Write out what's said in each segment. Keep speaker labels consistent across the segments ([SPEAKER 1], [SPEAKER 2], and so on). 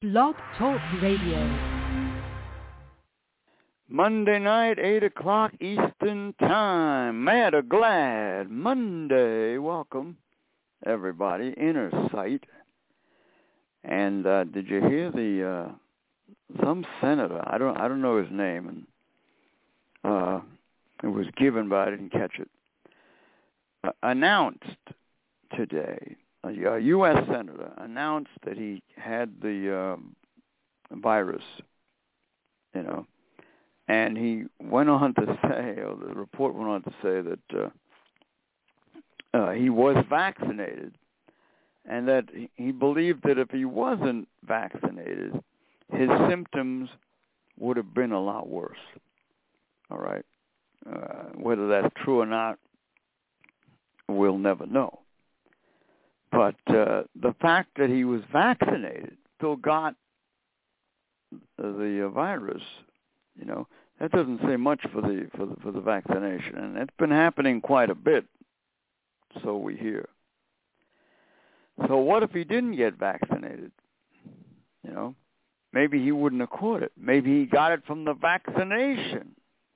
[SPEAKER 1] Blog Talk Radio.
[SPEAKER 2] Monday night, 8 o'clock Eastern Time. Mad or Glad Monday. Welcome, everybody. Inner Sight. And did you hear the some senator? I don't know his name, and it was given, but I didn't catch it. Announced today, a U.S. senator announced that he had the virus, and he went on to say, or the report went on to say that he was vaccinated, and that he believed that if he wasn't vaccinated, his symptoms would have been a lot worse. All right. Whether that's true or not, we'll never know. But the fact that he was vaccinated, still got the virus, that doesn't say much for the vaccination, and it's been happening quite a bit. So we hear. So what if he didn't get vaccinated? Maybe he wouldn't have caught it. Maybe he got it from the vaccination.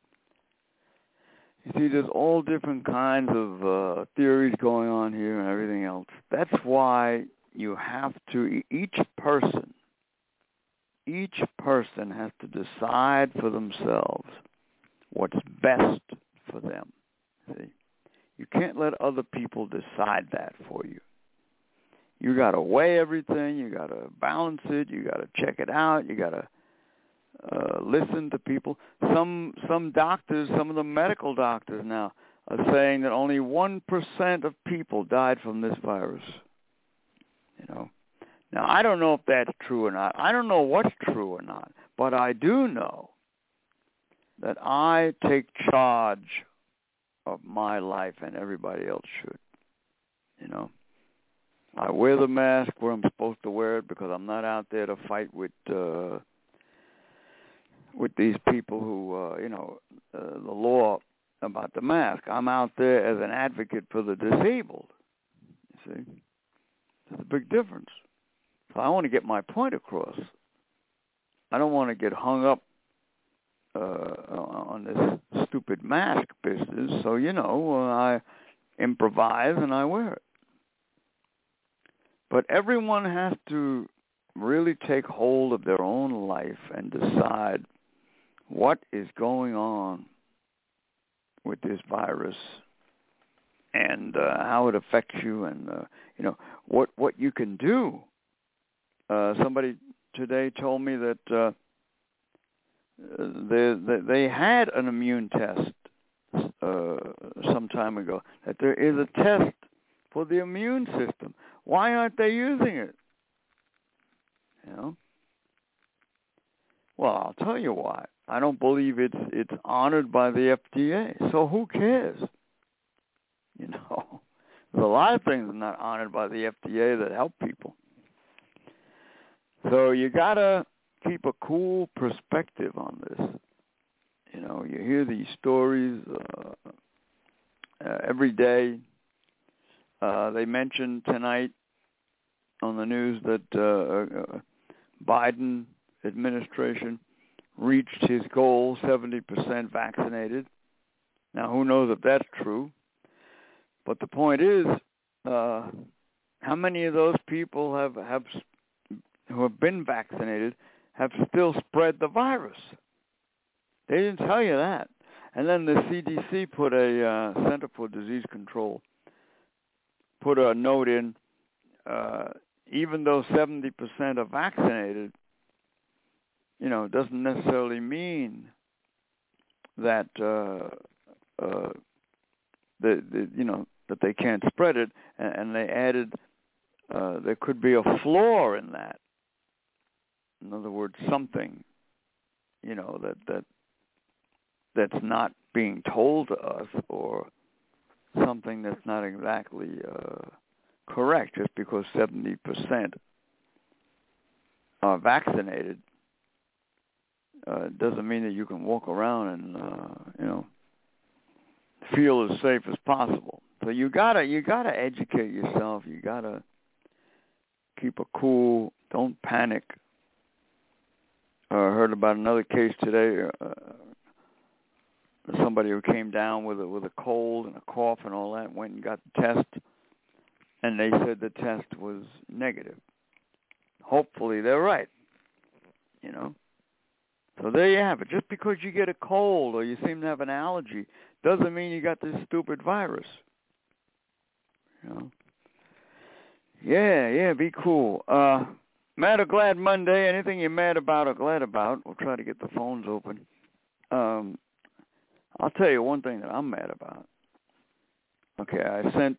[SPEAKER 2] You see, there's all different kinds of theories going on here and everything else. That's why you have to, each person has to decide for themselves what's best for them. See? You can't let other people decide that for you. You got to weigh everything. You got to balance it. You got to check it out. You got to listen to people. Some doctors, some of the medical doctors now are saying that only 1% of people died from this virus. Now, I don't know if that's true or not. I don't know what's true or not. But I do know that I take charge of my life, and everybody else should. I wear the mask where I'm supposed to wear it because I'm not out there to fight with these people who, the law about the mask. I'm out there as an advocate for the disabled. You see? There's a big difference. So I want to get my point across. I don't want to get hung up on this stupid mask business. So, I improvise and I wear it. But everyone has to really take hold of their own life and decide what is going on with this virus and how it affects you, and what you can do. Somebody today told me that they had an immune test some time ago, that there is a test for the immune system. Why aren't they using it? Well, I'll tell you why. I don't believe it's honored by the FDA. So who cares? There's a lot of things not honored by the FDA that help people. So you gotta keep a cool perspective on this. You hear these stories every day. They mentioned tonight on the news that Biden administration reached his goal, 70% vaccinated. Now, who knows if that's true? But the point is, how many of those people who have been vaccinated have still spread the virus? They didn't tell you that. And then the CDC put a Center for Disease Control put a note in, even though 70% are vaccinated, doesn't necessarily mean that that they can't spread it. And they added there could be a flaw in that. In other words, something, that's not being told to us, or something that's not exactly correct. Just because 70% are vaccinated doesn't mean that you can walk around and feel as safe as possible. So you gotta educate yourself. You gotta keep a cool. Don't panic. heard about another case today. Somebody who came down with a cold and a cough and all that, went and got the test, and they said the test was negative. Hopefully they're right, you know. So there you have it. Just because you get a cold or you seem to have an allergy doesn't mean you got this stupid virus. You know. Yeah, be cool. Mad or glad Monday. Anything you're mad about or glad about, we'll try to get the phones open. I'll tell you one thing that I'm mad about. Okay, I sent,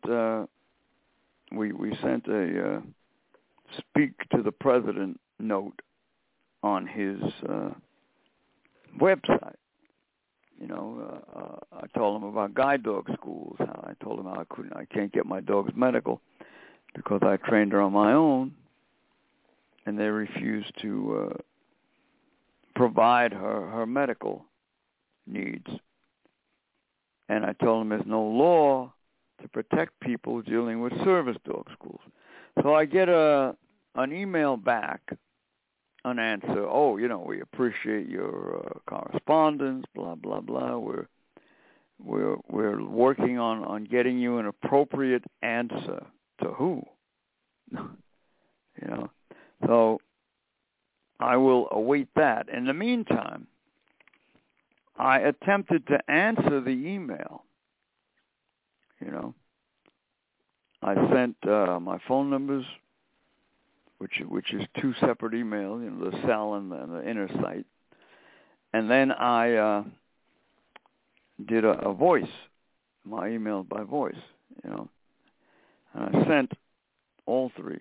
[SPEAKER 2] we sent a speak to the president note on his website. You know, I told him about guide dog schools. I told him how I can't get my dog's medical because I trained her on my own, and they refused to provide her medical needs. And I told him there's no law to protect people dealing with service dog schools. So I get an email back, an answer. Oh, you know, we appreciate your correspondence. Blah blah blah. We're working on getting you an appropriate answer. To who? You know. So I will await that. In the meantime, I attempted to answer the email. You know, I sent my phone numbers, which is two separate emails, you know, the cell and the inner site, and then I did a voice, my email by voice, you know, and I sent all three.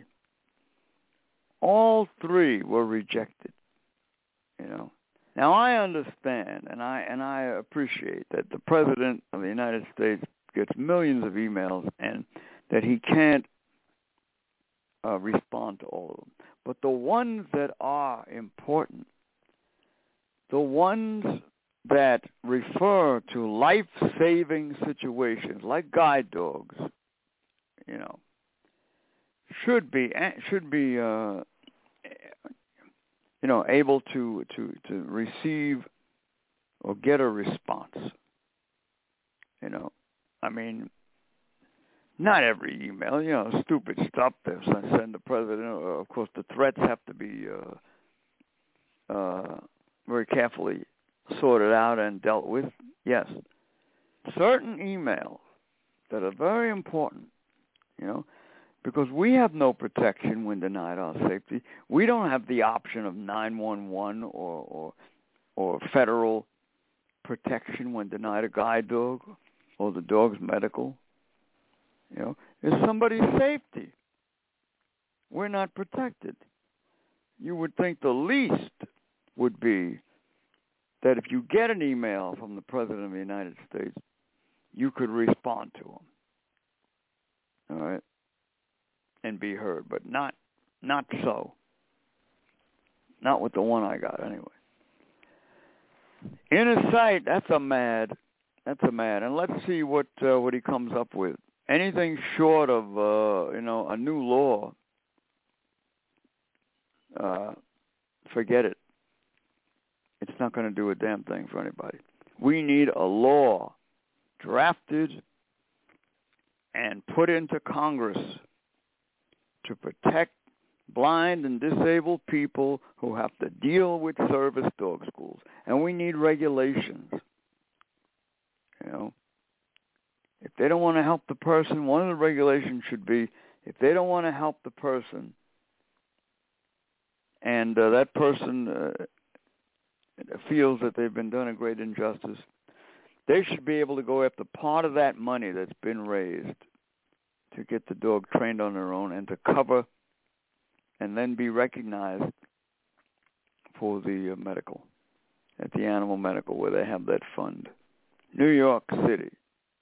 [SPEAKER 2] All three were rejected, you know. Now I understand and I appreciate that the President of the United States gets millions of emails and that he can't respond to all of them. But the ones that are important, the ones that refer to life-saving situations like guide dogs, you know, should be you know, able to receive or get a response. You know, I mean, not every email, you know, stupid stuff that I send the president. Of course, the threats have to be very carefully sorted out and dealt with. Yes, certain emails that are very important, you know, because we have no protection when denied our safety. We don't have the option of 911 or federal protection when denied a guide dog or the dog's medical. You know, it's somebody's safety. We're not protected. You would think the least would be that if you get an email from the President of the United States, you could respond to him. All right? And be heard, but not so. Not with the one I got, anyway. Inner sight, that's a mad. And let's see what he comes up with. Anything short of you know, a new law, forget it. It's not going to do a damn thing for anybody. We need a law drafted and put into Congress to protect blind and disabled people who have to deal with service dog schools. And we need regulations. You know, if they don't want to help the person, one of the regulations should be, if they don't want to help the person and that person feels that they've been done a great injustice, they should be able to go after part of that money that's been raised to get the dog trained on their own and to cover and then be recognized for the medical, at the animal medical where they have that fund. New York City.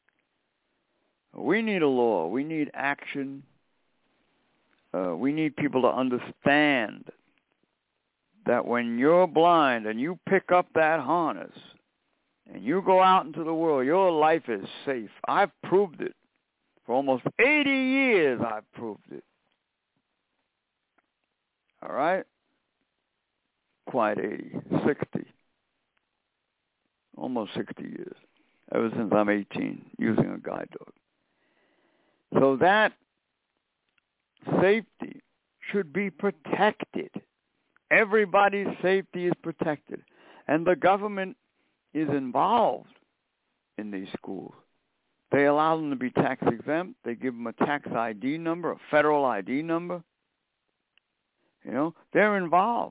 [SPEAKER 2] We need a law. We need action. We need people to understand that when you're blind and you pick up that harness and you go out into the world, your life is safe. I've proved it. For almost 80 years, I've proved it. All right? quite 80, 60, almost 60 years, ever since I'm 18, using a guide dog. So that safety should be protected. Everybody's safety is protected. And the government is involved in these schools. They allow them to be tax exempt. They give them a tax ID number, a federal ID number. You know, they're involved.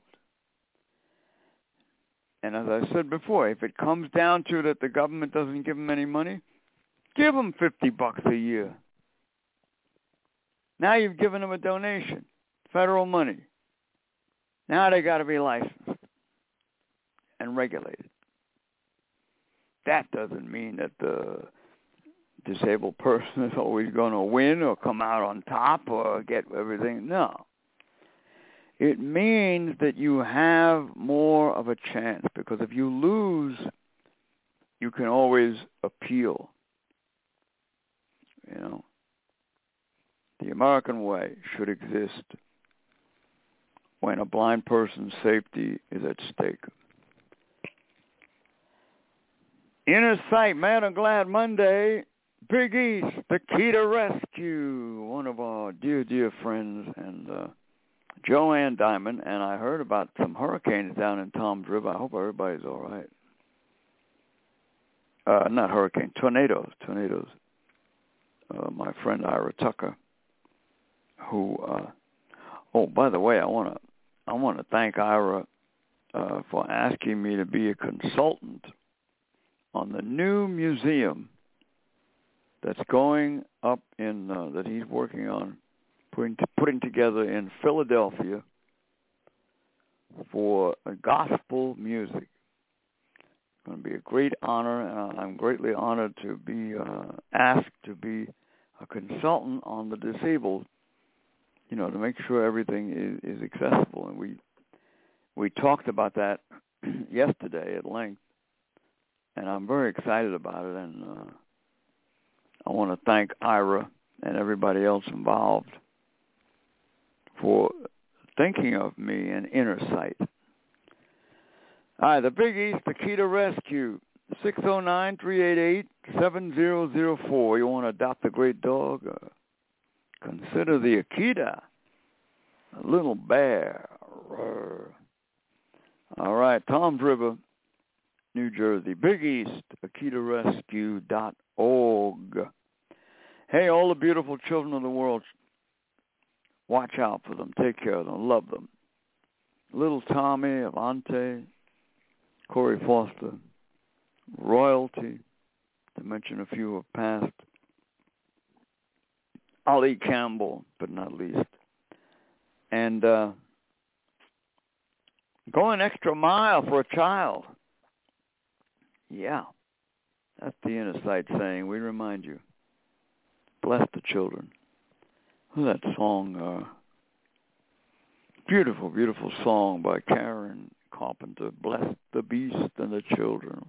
[SPEAKER 2] And as I said before, if it comes down to that the government doesn't give them any money, give them $50 a year. Now you've given them a donation, federal money. Now they got to be licensed and regulated. That doesn't mean that the disabled person is always going to win or come out on top or get everything. No. It means that you have more of a chance, because if you lose, you can always appeal. You know, the American way should exist when a blind person's safety is at stake. Inner Sight, Man of Glad Monday, Big East, the Key to Rescue, one of our dear, dear friends, and Joanne Diamond, and I heard about some hurricanes down in Tom's River. I hope everybody's all right. Not hurricane, tornadoes. My friend Ira Tucker, who, by the way, I want to thank Ira for asking me to be a consultant on the new museum that's going up in that he's working on putting together in Philadelphia for gospel music. It's going to be a great honor, and I'm greatly honored to be asked to be a consultant on the disabled, you know, to make sure everything is accessible. And we talked about that yesterday at length, and I'm very excited about it, and I want to thank Ira and everybody else involved for thinking of me and Inner Sight. All right, the Big East, the Key to Rescue, 609-388-7004. You want to adopt a great dog? Consider the Akita, a little bear. All right, Tom's River, New Jersey. Big East, AkitaRescue.org. Hey, all the beautiful children of the world, watch out for them. Take care of them. Love them. Little Tommy, Avante, Corey Foster, Royalty, to mention a few of past. Ali Campbell, but not least. And go an extra mile for a child. Yeah, that's the Inner Sight saying. We remind you. Bless the children. That song, beautiful, beautiful song by Karen Carpenter. Bless the beast and the children.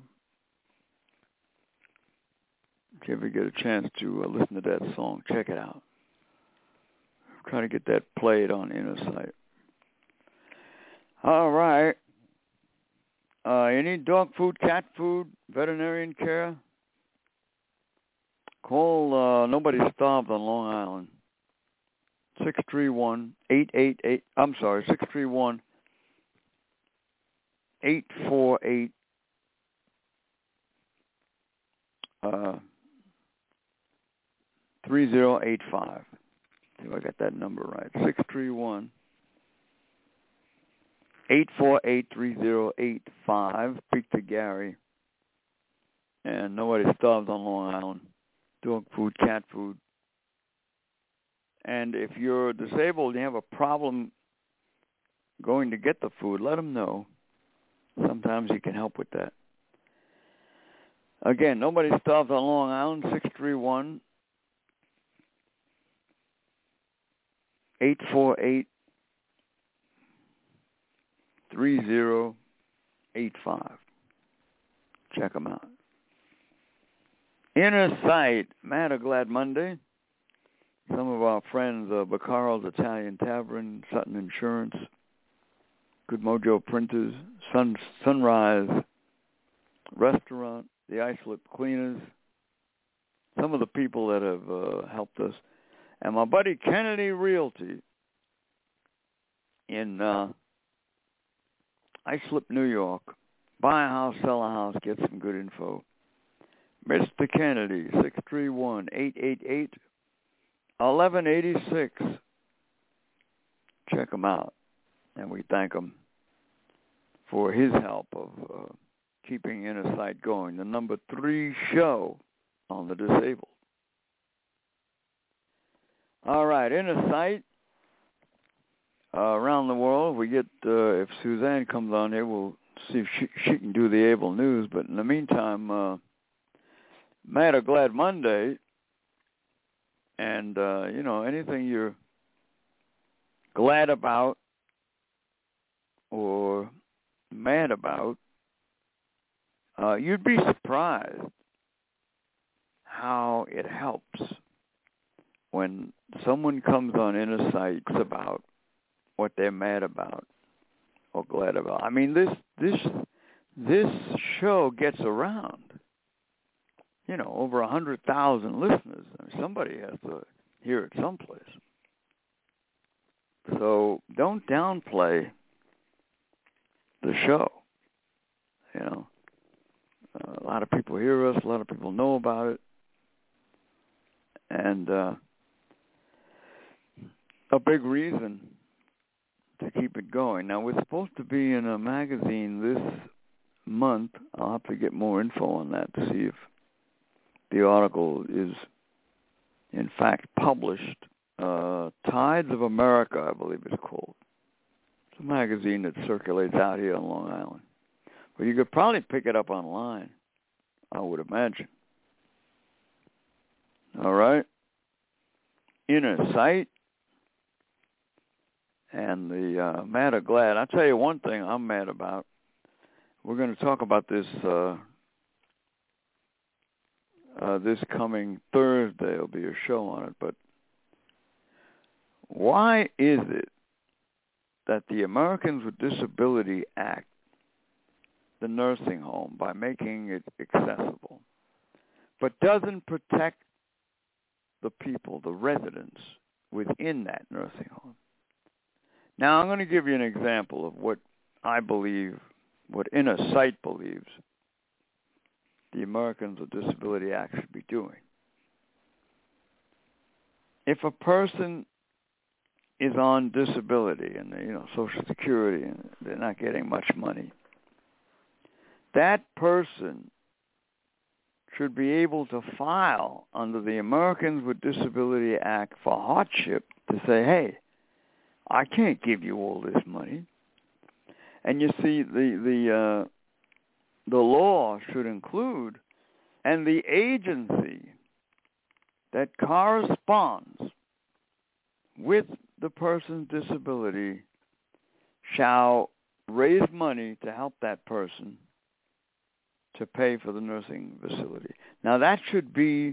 [SPEAKER 2] If you ever get a chance to listen to that song, check it out. Try to get that played on Inner Sight. All right. You need dog food, cat food, veterinarian care? Call Nobody Starved on Long Island. 631-888. I'm sorry, 631-848. 3085. See if I got that number right. 631-848-3085. Speak to Gary. And Nobody Starved on Long Island. Dog food, cat food. And if you're disabled and you have a problem going to get the food, let them know. Sometimes you can help with that. Again, Nobody Starved on Long Island, 631-848-3085. Check them out. Inner Sight, Man of Glad Monday. Some of our friends, Baccaro's Italian Tavern, Sutton Insurance, Good Mojo Printers, Sunrise Restaurant, the Islip Cleaners, some of the people that have helped us, and my buddy Kennedy Realty in Islip, New York. Buy a house, sell a house, get some good info. Mr. Kennedy, 631-888-1186. Check him out, and we thank him for his help of keeping Inner Sight going, the number 3 show on the disabled. All right, Inner Sight. Around the world, we get, if Suzanne comes on here, we'll see if she can do the Able News. But in the meantime, Mad or Glad Monday, and, anything you're glad about or mad about, you'd be surprised how it helps when someone comes on Inner Sights about what they're mad about or glad about. I mean, this show gets around. Over 100,000 listeners. I mean, somebody has to hear it someplace. So don't downplay the show. A lot of people hear us. A lot of people know about it. And a big reason to keep it going. Now, we're supposed to be in a magazine this month. I'll have to get more info on that to see if the article is, in fact, published. Tides of America, I believe it's called. It's a magazine that circulates out here on Long Island. But you could probably pick it up online, I would imagine. All right? Inner Sight and the Mad or Glad. I'll tell you one thing I'm mad about. We're going to talk about this this coming Thursday. There'll be a show on it. But why is it that the Americans with Disability Act the nursing home by making it accessible, but doesn't protect the people, the residents within that nursing home? Now, I'm going to give you an example of what I believe, what Inner Sight believes the Americans with Disability Act should be doing. If a person is on disability and Social Security and they're not getting much money, that person should be able to file under the Americans with Disability Act for hardship to say, hey, I can't give you all this money. And you see, the law should include, and the agency that corresponds with the person's disability shall raise money to help that person to pay for the nursing facility. Now, that should be,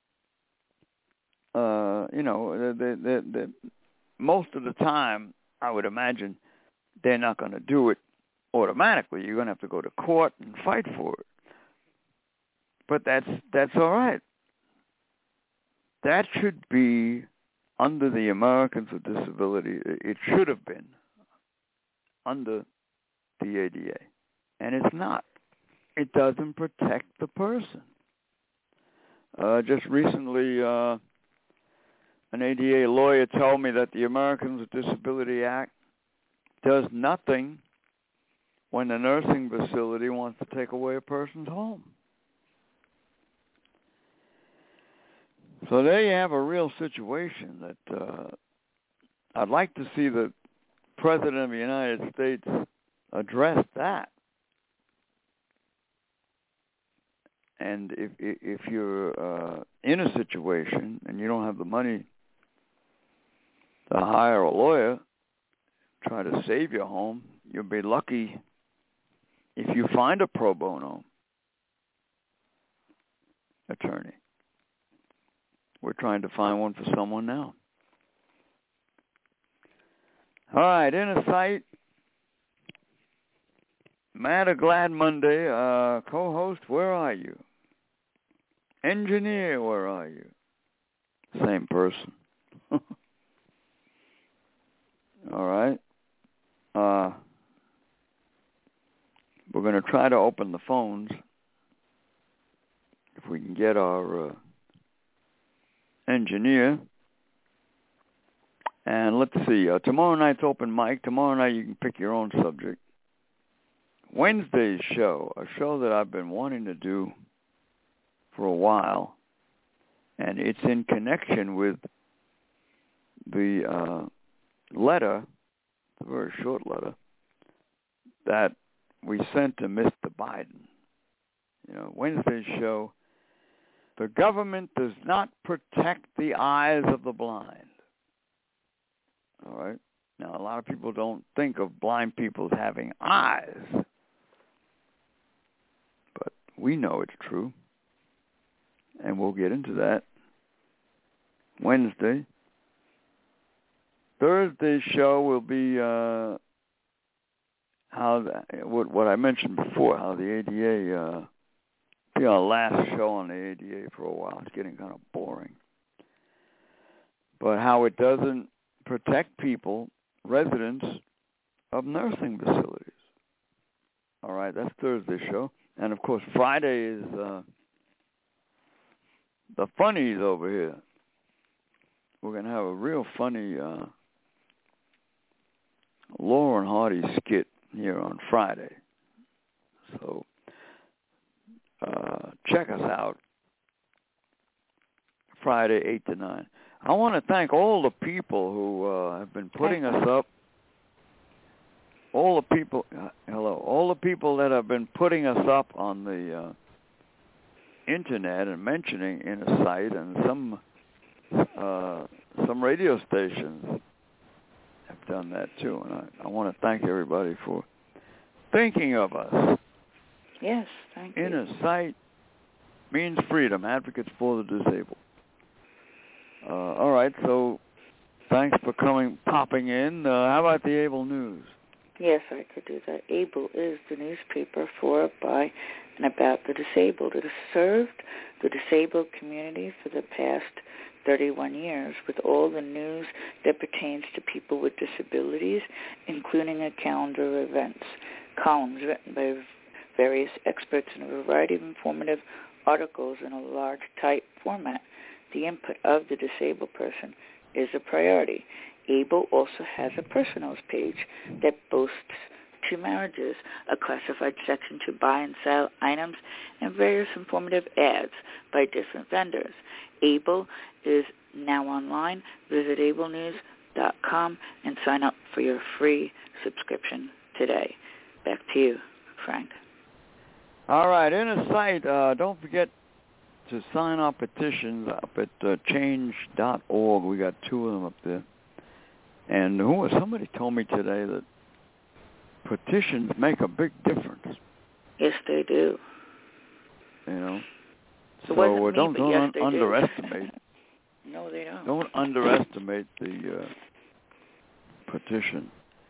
[SPEAKER 2] most of the time, I would imagine, they're not going to do it automatically. You're going to have to go to court and fight for it. But that's all right. That should be under the Americans with Disability. It should have been under the ADA. And it's not. It doesn't protect the person. Just recently, an ADA lawyer told me that the Americans with Disability Act does nothing when the nursing facility wants to take away a person's home. So there you have a real situation that I'd like to see the President of the United States address that. And if you're in a situation and you don't have the money to hire a lawyer, try to save your home, you'll be lucky if you find a pro bono attorney. We're trying to find one for someone now. All right, Inner Sight. Mad or Glad Monday, co-host, where are you? Engineer, where are you? Same person. All right. We're going to try to open the phones if we can get our engineer. And let's see, tomorrow night's open mic. Tomorrow night you can pick your own subject. Wednesday's show, a show that I've been wanting to do for a while, and it's in connection with the letter, a very short letter, that we sent to Mr. Biden. You know, Wednesday's show, the government does not protect the eyes of the blind. All right? Now, a lot of people don't think of blind people as having eyes, but we know it's true, and we'll get into that Wednesday. Thursday's show will be what I mentioned before, how the ADA, be our last show on the ADA for a while. It's getting kind of boring. But how it doesn't protect people, residents of nursing facilities. All right, that's Thursday's show. And, of course, Friday is the funnies over here. We're going to have a real funny Laurel and Hardy skit here on Friday. So check us out Friday 8 to 9. I want to thank all the people who have been putting us up. All the people that have been putting us up on the internet and mentioning in a site, and some radio stations have done that too. And I want to thank everybody for thinking of us.
[SPEAKER 3] Yes, thank you.
[SPEAKER 2] Inner Sight means freedom, advocates for the disabled. All right, so thanks for popping in. How about the Able News?
[SPEAKER 3] Yes, I could do that. Able is the newspaper for, by, and about the disabled. It has served the disabled community for the past 31 years with all the news that pertains to people with disabilities, including a calendar of events, columns written by various experts, and a variety of informative articles in a large, tight format. The input of the disabled person is a priority. Able also has a personals page that boasts 2 marriages, a classified section to buy and sell items, and various informative ads by different vendors. Able is now online. Visit ablenews.com and sign up for your free subscription today. Back to you, Frank.
[SPEAKER 2] All right, Inner Sight, don't forget to sign our petitions up at change.org. We got 2 of them up there. And somebody told me today that petitions make a big difference.
[SPEAKER 3] Yes, they do.
[SPEAKER 2] You know?
[SPEAKER 3] So
[SPEAKER 2] don't underestimate.
[SPEAKER 3] No, they don't.
[SPEAKER 2] Don't underestimate the petition.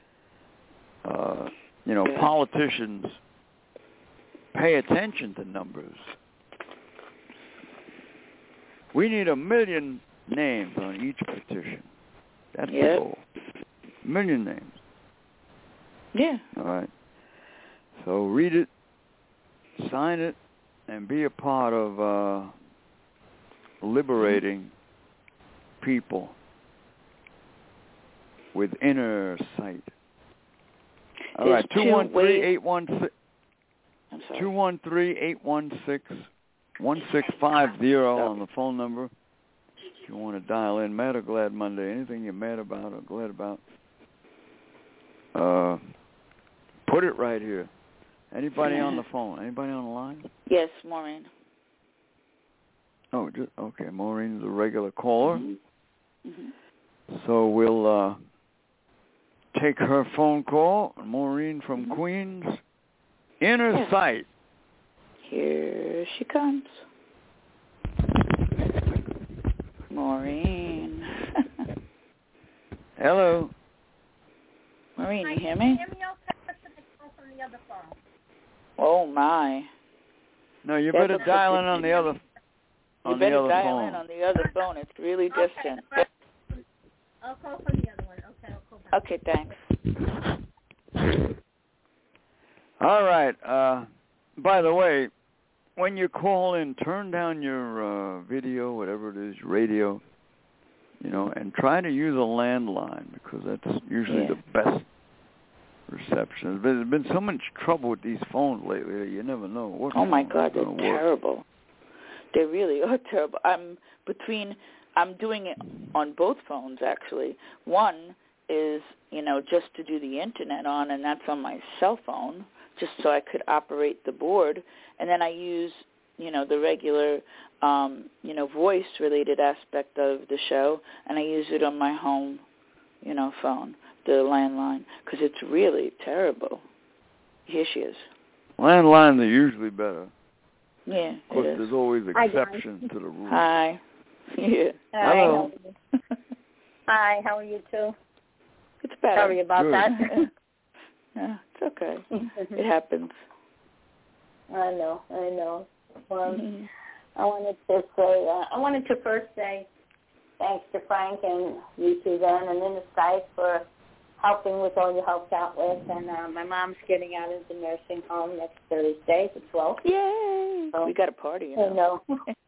[SPEAKER 2] Politicians pay attention to numbers. We need 1 million names on each petition. That's the goal. 1 million names.
[SPEAKER 3] Yeah.
[SPEAKER 2] All right. So read it, sign it, and be a part of liberating people with inner sight. All right, 213-816.
[SPEAKER 3] I'm sorry.
[SPEAKER 2] 213-816-1650 on the phone number. If you want to dial in, Mad or Glad Monday, anything you're mad about or glad about, put it right here. Anybody on the phone? Anybody on the line?
[SPEAKER 3] Yes, Maureen.
[SPEAKER 2] Oh, okay. Maureen's a regular caller.
[SPEAKER 3] Mm-hmm. Mm-hmm.
[SPEAKER 2] So we'll take her phone call. Maureen from Queens. Inner Sight.
[SPEAKER 3] Here she comes. Maureen.
[SPEAKER 2] Hello.
[SPEAKER 3] Maureen, you hear me?
[SPEAKER 4] Hear me okay? From the other phone.
[SPEAKER 3] Oh my!
[SPEAKER 2] No, you better dial in on the other.
[SPEAKER 3] You better dial in on the other phone. It's really distant.
[SPEAKER 4] I'll call from the other one. Okay, I'll call back.
[SPEAKER 3] Okay, thanks.
[SPEAKER 2] All right. By the way, when you call in, turn down your video, whatever it is, radio, and try to use a landline because that's usually the best reception. There's been so much trouble with these phones lately that you never know what.
[SPEAKER 3] Oh my God, they're terrible. They really are terrible. I'm doing it on both phones actually. One is, just to do the internet on, and that's on my cell phone, just so I could operate the board. And then I use, the regular, voice-related aspect of the show, and I use it on my home, phone, the landline, because it's really terrible. Here she is.
[SPEAKER 2] Landlines are usually better.
[SPEAKER 3] Yeah,
[SPEAKER 2] of course, there's always exceptions to the rule.
[SPEAKER 3] Hi. Yeah.
[SPEAKER 4] Hi.
[SPEAKER 2] Hello.
[SPEAKER 4] Hi, how are you two?
[SPEAKER 3] It's better.
[SPEAKER 4] Sorry about
[SPEAKER 2] Good.
[SPEAKER 4] that.
[SPEAKER 3] Yeah, it's okay. It happens.
[SPEAKER 4] I know. Well, I wanted to first say thanks to Frank and you, Suzanne, and Insight for helping with all you helped out with. And my mom's getting out of the nursing home next Thursday, the 12th.
[SPEAKER 3] Yay! So, we got a party.
[SPEAKER 4] I know.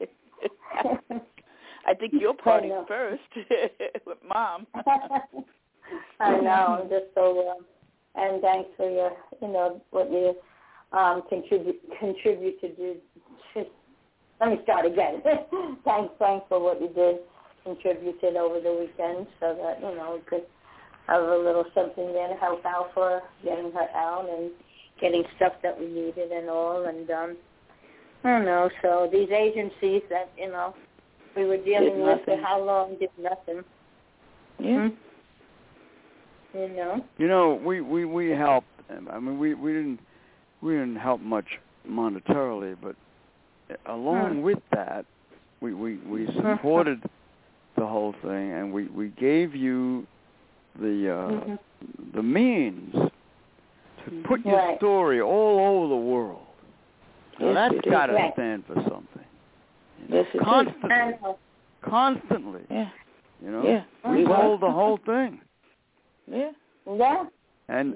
[SPEAKER 3] I think you'll party first with Mom.
[SPEAKER 4] I know. I'm just so, and thanks for your, what you contribute to do. Let me start again. Thanks for what you did, contributed over the weekend so that, we could have a little something there to help out for getting her out and getting stuff that we needed and all. And, I don't know, so these agencies that, we were dealing with for how long did nothing.
[SPEAKER 3] Yeah.
[SPEAKER 2] We helped. I mean, we didn't help much monetarily, but along with that, we supported the whole thing, and we gave you the means to put your story all over the world. Now that's got to stand for something.
[SPEAKER 3] Yes,
[SPEAKER 2] Constantly.
[SPEAKER 3] Yeah.
[SPEAKER 2] We told the whole thing.
[SPEAKER 3] Yeah.
[SPEAKER 4] Yeah.
[SPEAKER 2] And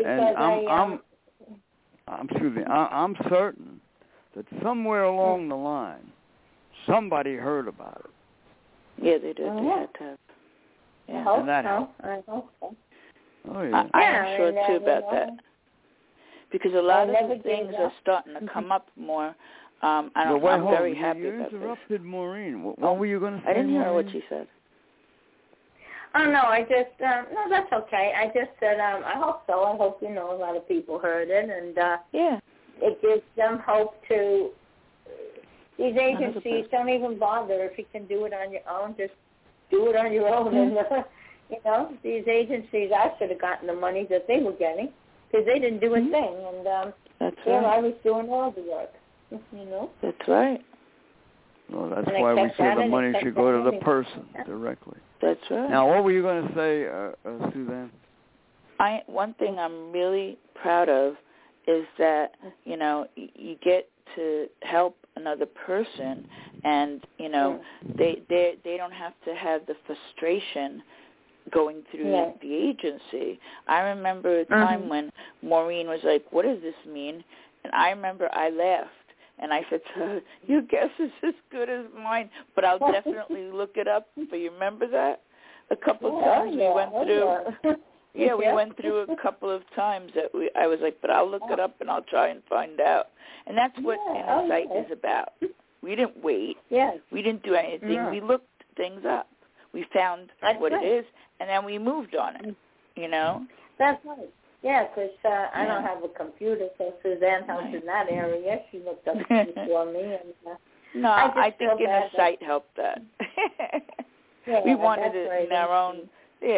[SPEAKER 2] I'm certain that somewhere along the line, somebody heard about it.
[SPEAKER 3] Yeah, they did. They had to have. Yeah.
[SPEAKER 4] I hope
[SPEAKER 2] and that
[SPEAKER 4] so.
[SPEAKER 2] helped.
[SPEAKER 4] I hope so.
[SPEAKER 2] Oh, yeah.
[SPEAKER 3] I'm sure, too, about that. Because a lot of the things are starting to come up more. I'm very happy about this.
[SPEAKER 2] You interrupted Maureen. What were you going to say,
[SPEAKER 3] I didn't hear
[SPEAKER 2] Maureen?
[SPEAKER 3] what she said.
[SPEAKER 4] Oh, no, I just, no, that's okay. I just said, I hope so. I hope, a lot of people heard it. And it gives them hope to, these agencies don't even bother. If you can do it on your own, just do it on your own. And, these agencies, I should have gotten the money that they were getting because they didn't do a thing. And,
[SPEAKER 3] that's right.
[SPEAKER 4] I was doing all the work,
[SPEAKER 3] That's right.
[SPEAKER 2] Well, that's why we say the money should go to the person directly.
[SPEAKER 3] That's right.
[SPEAKER 2] Now, what were you going to say, Suzanne?
[SPEAKER 3] One thing I'm really proud of is that, you get to help another person and, they don't have to have the frustration going through the agency. I remember a time when Maureen was like, what does this mean? And I remember I laughed. And I said to her, your guess is as good as mine, but I'll definitely look it up. But you remember that? A couple of times we went through. Yeah, we went through a couple of times that I was like, but I'll look it up and I'll try and find out. And that's what Insight is about. We didn't wait. We didn't do anything. We looked things up. We found what it is, and then we moved on it,
[SPEAKER 4] That's right. Yeah, because I don't have a computer, so Suzanne helped in that area. She looked up things for me. And,
[SPEAKER 3] I think Insight helped that. We wanted it in our own,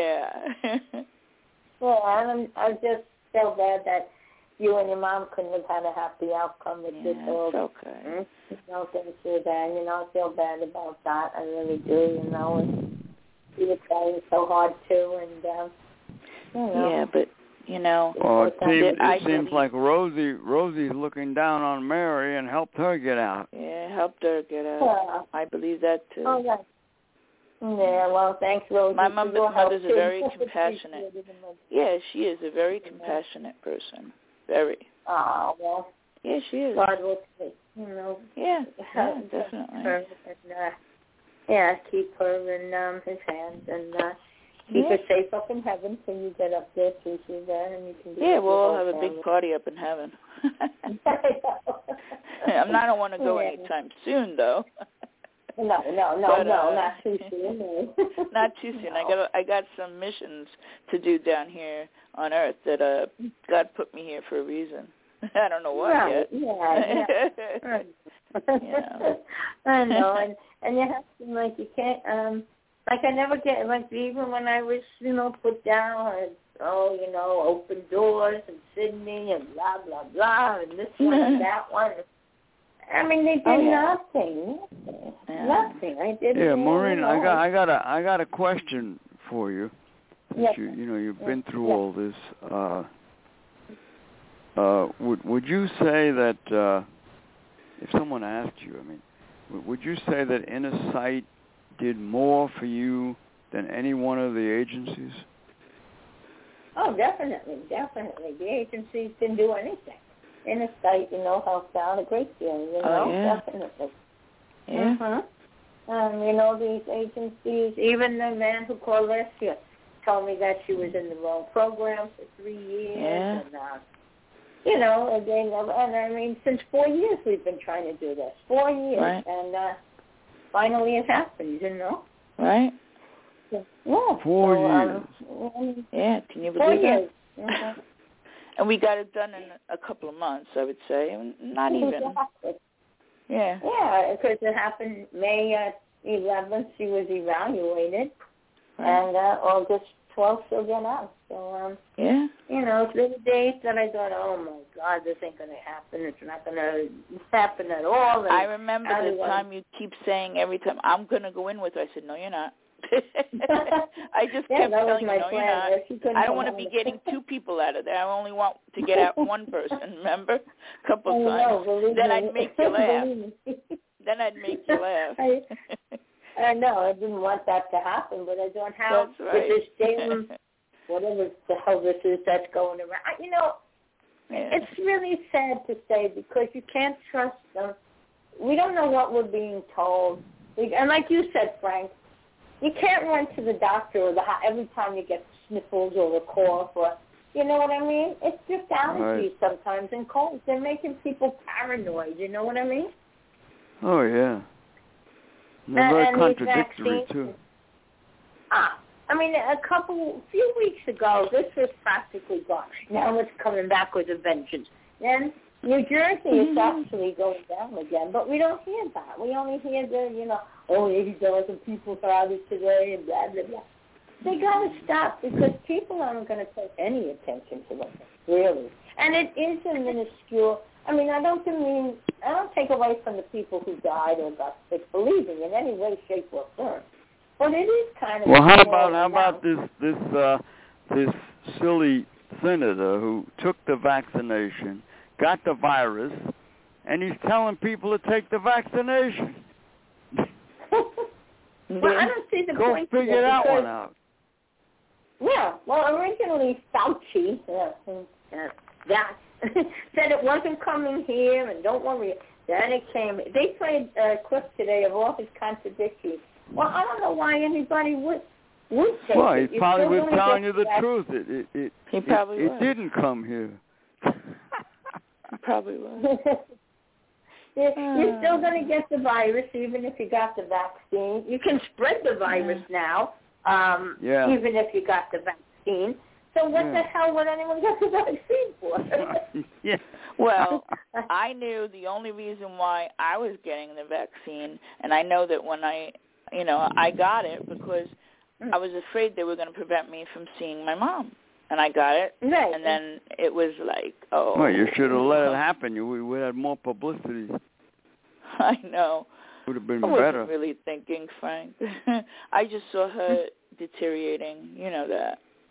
[SPEAKER 4] Well, I just feel bad that you and your mom couldn't have had a happy outcome with this all.
[SPEAKER 3] It's okay.
[SPEAKER 4] Thank you, Dan. I feel bad about that. I really do, And you were trying so hard, too, and,
[SPEAKER 3] Yeah, but
[SPEAKER 2] Well, it seems like Rosie's looking down on Mary and helped her get out.
[SPEAKER 3] Yeah, helped her get out. I believe that too.
[SPEAKER 4] Oh, yeah. Yeah, well, thanks, Rosie.
[SPEAKER 3] My mother's a very compassionate. Yeah, she is a very compassionate person. Very.
[SPEAKER 4] Oh, well.
[SPEAKER 3] Yeah, she is.
[SPEAKER 4] God will,
[SPEAKER 3] Yeah, definitely.
[SPEAKER 4] Her and, keep her in his hands and keep her safe up in heaven till you get up there, see you there, and you can do
[SPEAKER 3] we'll all have a big party up in heaven. I don't want to go anytime soon, though.
[SPEAKER 4] No, not too soon.
[SPEAKER 3] Not too soon. No. I got some missions to do down here on Earth that God put me here for a reason. I don't know why yet.
[SPEAKER 4] Yeah. I know, and you have to you can't I never get even when I was put down and open doors and Sydney and blah blah blah and this one and that one. I mean, they did nothing. Nothing. I didn't.
[SPEAKER 2] Yeah, Maureen, I got a question for you.
[SPEAKER 4] Yes.
[SPEAKER 2] You've been through all this. Would you say that if someone asked you, would you say that Inner Sight did more for you than any one of the agencies?
[SPEAKER 4] Oh, definitely. The agencies didn't do anything. Inner Sight, helped out a great deal, definitely.
[SPEAKER 3] Yeah.
[SPEAKER 4] These agencies, even the man who called last year told me that she was in the wrong program for 3 years.
[SPEAKER 3] Yeah.
[SPEAKER 4] And since 4 years we've been trying to do this. 4 years.
[SPEAKER 3] Right.
[SPEAKER 4] And finally it happened,
[SPEAKER 3] Right.
[SPEAKER 4] Yeah.
[SPEAKER 2] 4 years.
[SPEAKER 3] Yeah, can you believe
[SPEAKER 4] 4 years.
[SPEAKER 3] that? Mm-hmm. And we got it done in a couple of months, I would say. Not even. Yeah.
[SPEAKER 4] Yeah, because it happened May 11th. She was evaluated, and August 12th she'll get out. So,
[SPEAKER 3] yeah.
[SPEAKER 4] There were days that I thought, oh my God, this ain't going to happen. It's not going to happen at all. And
[SPEAKER 3] I remember the time you keep saying every time, I'm going to go in with her. I said, no, you're not. I just kept telling you, no, you're not. I don't want to be getting 2 people out of there. I only want to get out 1 person, remember? A couple of times. Then I'd make you laugh.
[SPEAKER 4] I know. I didn't want that to happen, but I don't have with this damn, whatever the hell this is that's going around. It's really sad to say because you can't trust them. We don't know what we're being told. And like you said, Frank, you can't run to the doctor or every time you get sniffles or a cough or, you know what I mean? It's just allergies sometimes and colds. They're making people paranoid, you know what I mean?
[SPEAKER 2] Oh, yeah. They're very contradictory, too.
[SPEAKER 4] A few weeks ago, this was practically gone. Now it's coming back with a vengeance. Then New Jersey is actually going down again, but we don't hear that. We only hear the, 80,000 people crowded today and blah, blah, blah. They got to stop because people aren't going to pay any attention to them, really. And it is a minuscule. I don't take away from the people who died or got sick believing in any way, shape, or form. But it is kind of.
[SPEAKER 2] Well, how about this silly senator who took the vaccination, got the virus, and he's telling people to take the vaccination?
[SPEAKER 4] Well, I don't see the point.
[SPEAKER 2] Go figure that one out.
[SPEAKER 4] Yeah. Well, originally Fauci, that said it wasn't coming here, and don't worry. Then it came. They played a clip today of all his contradictions. Well, I don't know why anybody would take
[SPEAKER 2] well,
[SPEAKER 4] it.
[SPEAKER 2] He probably was telling you the truth. It didn't come here.
[SPEAKER 3] Probably was.
[SPEAKER 4] You're still going to get the virus even if you got the vaccine. You can spread the virus now, even if you got the vaccine. So what the hell would anyone get the vaccine for?
[SPEAKER 3] Well, I knew the only reason why I was getting the vaccine, and I know that when I got it because I was afraid they were going to prevent me from seeing my mom. And I got it, and then it was like, oh.
[SPEAKER 2] Well, you should have let it happen. We would have had more publicity.
[SPEAKER 3] I know.
[SPEAKER 2] Would have been
[SPEAKER 3] better.
[SPEAKER 2] I
[SPEAKER 3] wasn't really thinking, Frank. I just saw her deteriorating. You know that.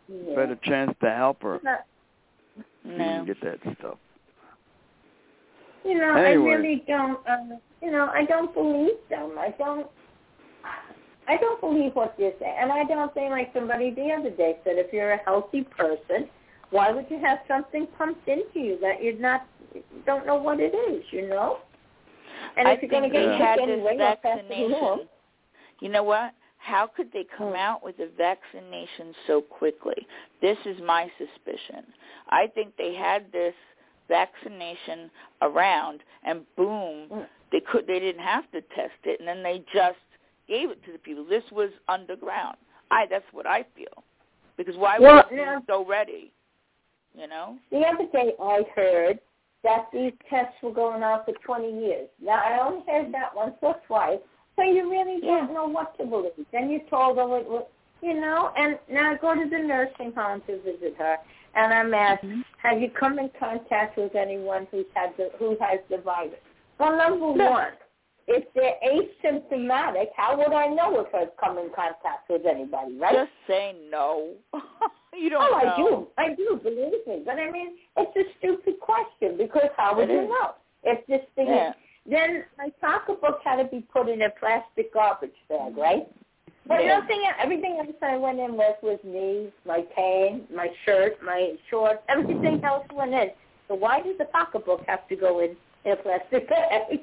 [SPEAKER 2] better chance to help her.
[SPEAKER 3] No.
[SPEAKER 2] Get that stuff.
[SPEAKER 4] Anyway. I really don't. I don't believe them. I don't believe what they're saying, and I don't think, like somebody the other day said, if you're a healthy person, why would you have something pumped into you that you don't know what it is? And if you're going to get sick anyway, you'll pass it along.
[SPEAKER 3] You know what? How could they come out with a vaccination so quickly? This is my suspicion. I think they had this vaccination around, and boom, they didn't have to test it, and then they just gave it to the people. This was underground. That's what I feel. Because why would they be so ready? The
[SPEAKER 4] other day I heard that these tests were going on for 20 years. Now, I only heard that once or twice, so you really don't know what to believe. Then you told them it was, and now I go to the nursing home to visit her, and I'm asked, have you come in contact with anyone who has the virus? Well, number one, if they're asymptomatic, how would I know if I've come in contact with anybody, right?
[SPEAKER 3] Just say no. You don't know.
[SPEAKER 4] I do, believe me. But, it's a stupid question because how would you know? If this thing is... Then my pocketbook had to be put in a plastic garbage bag, right? But everything else I went in with was me, my cane, my shirt, my shorts, everything else went in. So why does the pocketbook have to go in a plastic bag?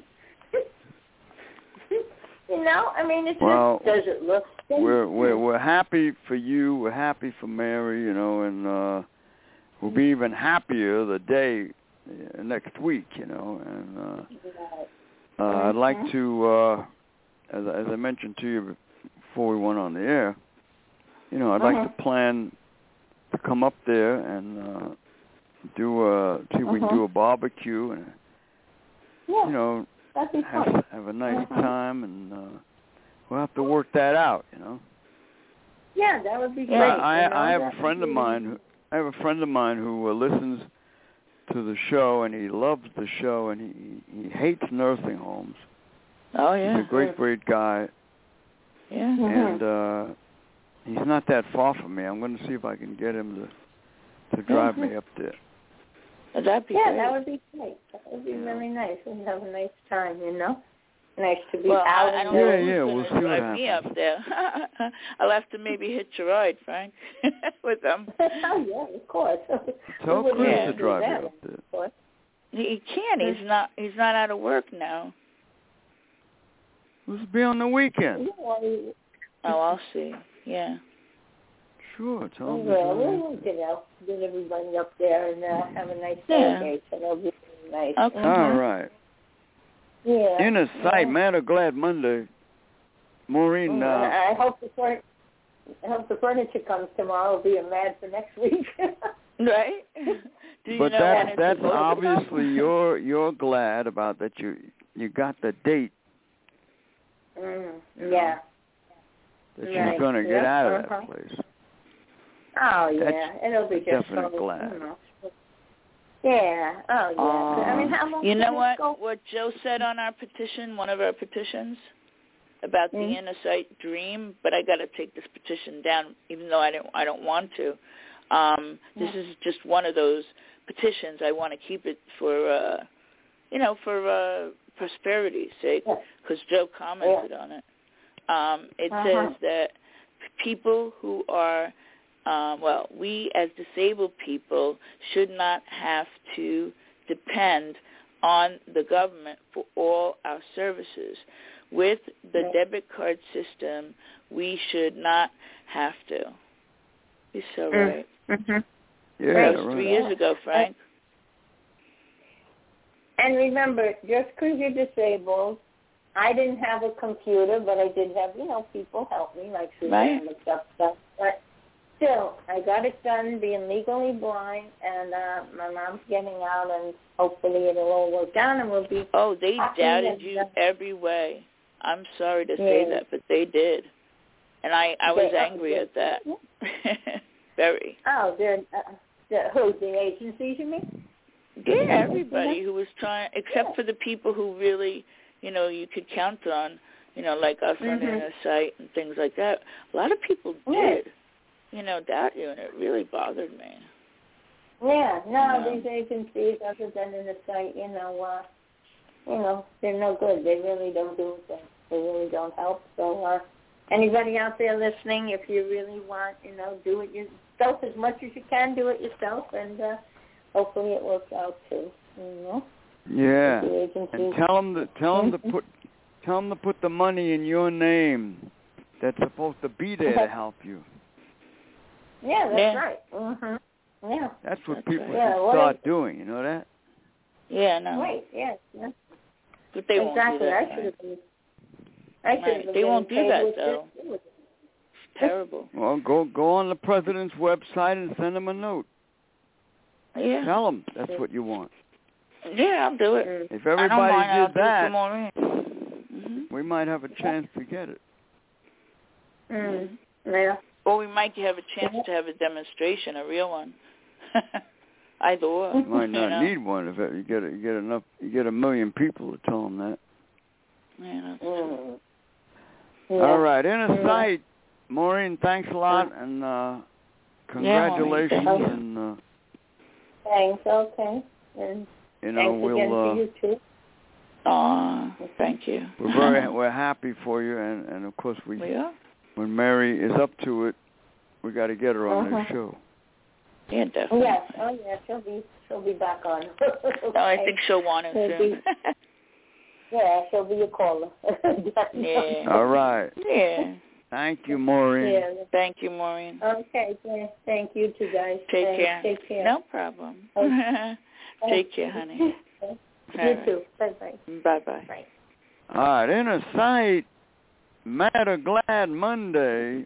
[SPEAKER 4] Does it look...
[SPEAKER 2] We're happy for you. We're happy for Mary, and we'll be even happier the day next week, and I'd like to, as I mentioned to you before we went on the air, I'd like to plan to come up there and see if we can do a barbecue and, have a nice time, and we'll have to work that out,
[SPEAKER 4] Yeah, that would be great.
[SPEAKER 2] I have a friend of mine. I have a friend of mine who listens to the show, and he loves the show, and he hates nursing homes.
[SPEAKER 3] Oh, yeah.
[SPEAKER 2] He's a great guy.
[SPEAKER 3] Yeah.
[SPEAKER 2] And he's not that far from me. I'm going to see if I can get him to drive me up there.
[SPEAKER 3] That'd be great.
[SPEAKER 4] Yeah, that would be great. That would be really nice. We'd have a nice time, Nice to be out.
[SPEAKER 3] I don't know
[SPEAKER 2] we'll see what happens.
[SPEAKER 3] Me up there. I'll have to maybe hitch a ride, Frank, with them.
[SPEAKER 4] Oh, yeah, of course.
[SPEAKER 2] Tell Chris to drive you up there.
[SPEAKER 3] He can. He's not out of work now.
[SPEAKER 2] Let's be on the weekend.
[SPEAKER 4] Oh,
[SPEAKER 3] I'll see. Yeah.
[SPEAKER 2] Sure. Tell him.
[SPEAKER 4] We'll get everybody up there and have a nice day. So that'll be nice.
[SPEAKER 3] Okay.
[SPEAKER 2] All right.
[SPEAKER 4] Yeah.
[SPEAKER 2] In a sight, man. I'm glad Monday. Maureen.
[SPEAKER 4] I hope the furniture comes tomorrow. It'll be a mad for next week.
[SPEAKER 3] Right.
[SPEAKER 2] But that's obviously you're glad about that. You got the date.
[SPEAKER 4] Yeah.
[SPEAKER 2] That she's going to get out of that place.
[SPEAKER 4] Oh yeah, it'll be just
[SPEAKER 2] definitely glad.
[SPEAKER 4] Yeah. Oh yeah. How long?
[SPEAKER 3] You know what? What Joe said on our petition, one of our petitions, about the inner sight dream. But I got to take this petition down, even though I don't want to. This is just one of those petitions. I want to keep it for prosperity's sake, because Joe commented on it. It says that people who are we as disabled people should not have to depend on the government for all our services. With the debit card system, we should not have to. You're so right.
[SPEAKER 2] Mm-hmm. Yeah,
[SPEAKER 3] that was 3 years ago, Frank.
[SPEAKER 4] And remember, just because you're disabled, I didn't have a computer, but I did have, people help me, like Suzanne and stuff. But still, I got it done being legally blind, and my mom's getting out, and hopefully it'll all work out, and we'll be...
[SPEAKER 3] Oh, they doubted you every way. I'm sorry to say that, but they did. And I was angry at that. Very.
[SPEAKER 4] Oh, who, the agencies, you mean?
[SPEAKER 3] Yeah, everybody who was trying, except for the people who really, you could count on, like us on Inner Sight and things like that. A lot of people did. doubt you, and it really bothered me.
[SPEAKER 4] Yeah, no, these agencies, other than in the site, they're no good. They really don't do things. They really don't help. So anybody out there listening, if you really want, do it yourself as much as you can. Do it yourself, and hopefully it works out too.
[SPEAKER 2] Yeah, and tell them to put the money in your name. That's supposed to be there to help you.
[SPEAKER 4] Yeah, that's right. Mm-hmm. Yeah.
[SPEAKER 2] That's what people should start doing. You know that?
[SPEAKER 4] Yeah, no. Right. Yeah.
[SPEAKER 3] But they won't do that. They won't do that though. It's terrible.
[SPEAKER 2] Well, go on the president's website and send him a note.
[SPEAKER 3] Yeah.
[SPEAKER 2] Tell him that's what you want.
[SPEAKER 3] Yeah, I'll do it.
[SPEAKER 2] If everybody did that,
[SPEAKER 3] we
[SPEAKER 2] might have a chance to get it.
[SPEAKER 4] Yeah.
[SPEAKER 3] Or we might have a chance to have a demonstration, a real one. Either or.
[SPEAKER 2] You might not need one if you get enough. You get 1 million people to tell them that.
[SPEAKER 3] Yeah. That's
[SPEAKER 2] All right, Inner Sight, Maureen. Thanks a lot, and congratulations. And
[SPEAKER 4] thanks. Okay. And thanks again to you too.
[SPEAKER 3] Thank you.
[SPEAKER 2] We're happy for you, and of course we are. When Mary is up to it, we got to get her on the show.
[SPEAKER 3] Yeah, definitely.
[SPEAKER 4] Yes. Oh, yeah. She'll be back on.
[SPEAKER 3] I think she'll want it soon.
[SPEAKER 4] Yeah, she'll be a caller.
[SPEAKER 3] Yeah.
[SPEAKER 2] All right.
[SPEAKER 3] Yeah.
[SPEAKER 2] Thank you, Maureen.
[SPEAKER 4] Yeah.
[SPEAKER 3] Thank you, Maureen.
[SPEAKER 4] Okay. Thank you too, guys.
[SPEAKER 3] Take care.
[SPEAKER 4] Take care.
[SPEAKER 3] No problem.
[SPEAKER 4] Okay.
[SPEAKER 3] Take care, honey.
[SPEAKER 4] You too. Bye-bye.
[SPEAKER 3] Bye-bye.
[SPEAKER 4] Bye.
[SPEAKER 2] All right, Inner Sight, Mad or Glad Monday,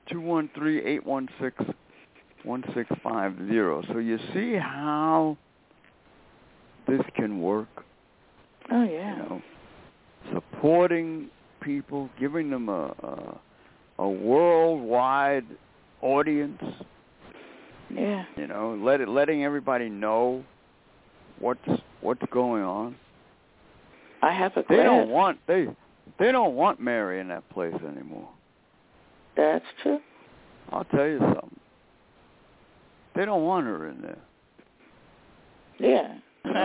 [SPEAKER 2] 213-816-1650. So you see how this can work?
[SPEAKER 3] Oh, yeah.
[SPEAKER 2] Supporting people, giving them a worldwide audience.
[SPEAKER 3] Yeah.
[SPEAKER 2] Letting everybody know what's going on.
[SPEAKER 3] I have a
[SPEAKER 2] They don't want Mary in that place anymore.
[SPEAKER 3] That's true.
[SPEAKER 2] I'll tell you something. They don't want her in there.
[SPEAKER 3] Yeah.